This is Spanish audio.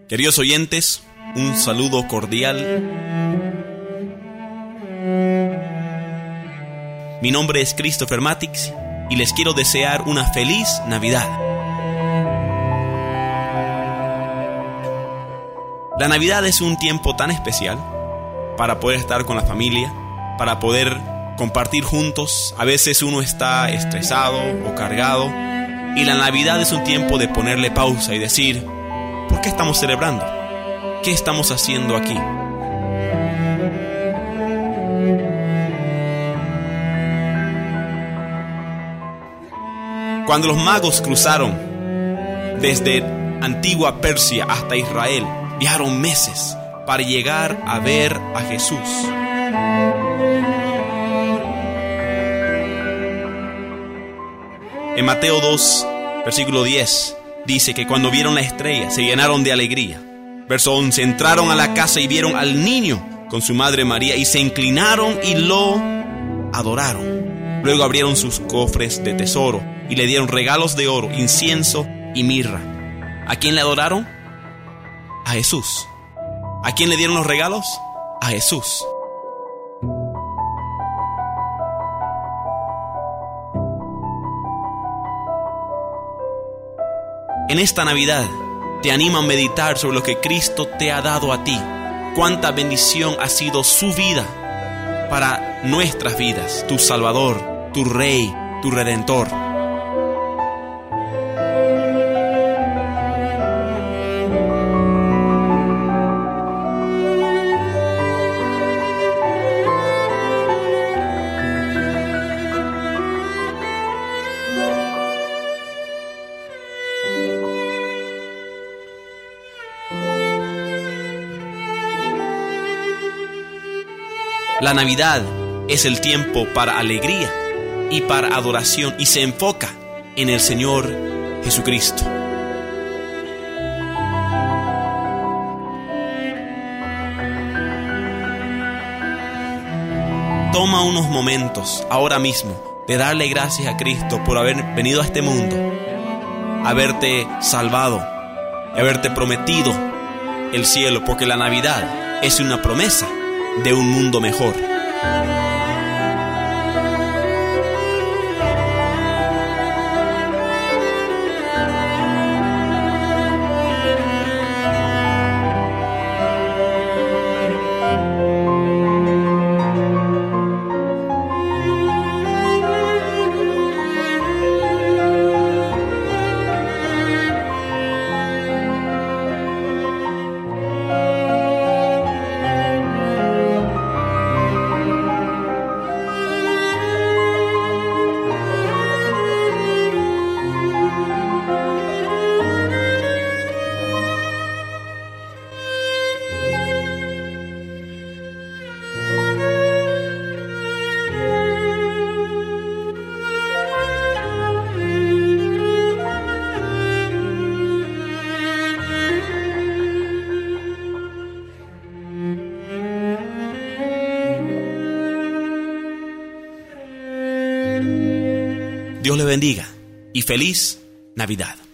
Queridos oyentes, un saludo cordial. Mi nombre es Christopher Matix y les quiero desear una feliz Navidad. La Navidad es un tiempo tan especial para poder estar con la familia, para poder compartir juntos. A veces uno está estresado o cargado y la Navidad es un tiempo de ponerle pausa y decir: ¿por qué estamos celebrando? ¿Qué estamos haciendo aquí? Cuando los magos cruzaron desde antigua Persia hasta Israel, viajaron meses para llegar a ver a Jesús. En Mateo 2, versículo 10, dice que cuando vieron la estrella se llenaron de alegría. Verso 11, entraron a la casa y vieron al niño con su madre María y se inclinaron y lo adoraron. Luego abrieron sus cofres de tesoro y le dieron regalos de oro, incienso y mirra. ¿A quién le adoraron? A Jesús. ¿A quién le dieron los regalos? A Jesús. En esta Navidad te animo a meditar sobre lo que Cristo te ha dado a ti. Cuánta bendición ha sido su vida para nuestras vidas. Tu Salvador, tu Rey, tu Redentor. La Navidad es el tiempo para alegría y para adoración y se enfoca en el Señor Jesucristo. Toma unos momentos ahora mismo de darle gracias a Cristo por haber venido a este mundo, haberte salvado, haberte prometido el cielo, porque la Navidad es una promesa de un mundo mejor. Dios le bendiga y feliz Navidad.